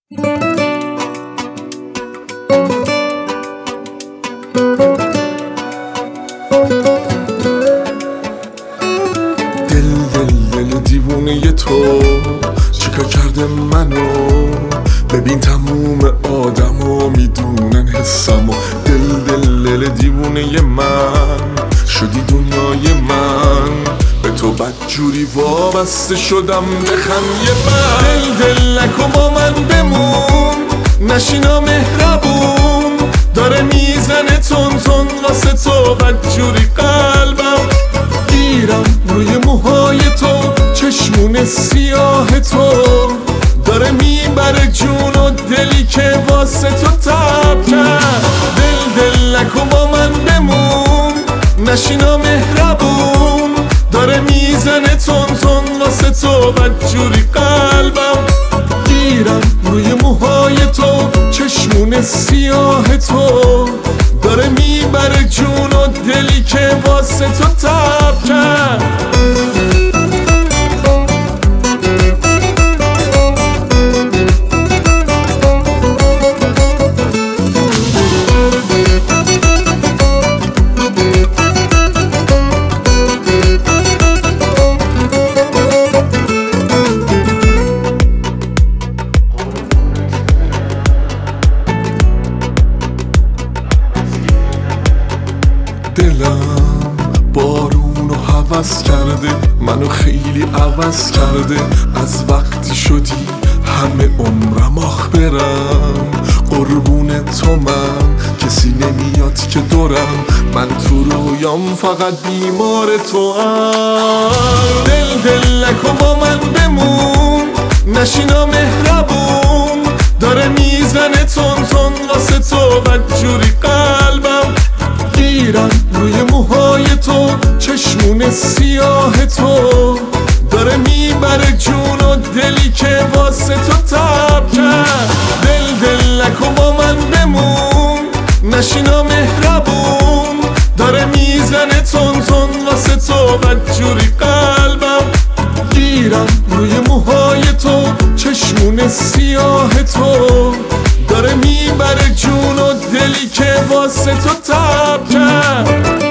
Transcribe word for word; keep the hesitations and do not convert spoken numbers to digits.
دل دل دل دیوونه تو چیکار کرده منو؟ ببین تموم آدما میدونن حسمو. دل دل دل دیوونه من شدی دنیای من، به تو بدجوری وابسته شدم بخند یه من. دل دل نکن با من بمون، نشینا مهربون، داره میزنه تون تون واسه تو بدجوری قلبم. گیرم روی موهای تو، چشمون سیاه تو، داره میبره جون و دلی که واسه تو تب کرد. دل دل نکن با من بمون، نشینا مهربون، داره میزنه تون تون واسه تو بدجوری قلبم. گیرم روی موهای تو، چشمون سیاه تو، داره میبره جون و دلی که واسه تو تب کرد. دلم بارونو هوس کرده، منو خیلی عوض کرده. از وقتی شدی همه عمرم آخ برم، قربون تو من کسی نمیاد که دورم، من تو رویام فقط بیمار تو هم. دل دل نکن با من بمون، نشینا مهربون، داره میزنه تون تون واسه تو بدجوری قلبم. گیرم روی موهای تو، چشمون سیاه تو، داره میبره جون و دلی که واسه تو تب کرد. دل دل نکن با من بمون، نشینا مهربون، داره میزنه تون تون واسه تو بدجوری قلبم. گیرم روی موهای تو، چشمون سیاه تو، داره میبره جون و دلی که واسه تو تب کرد.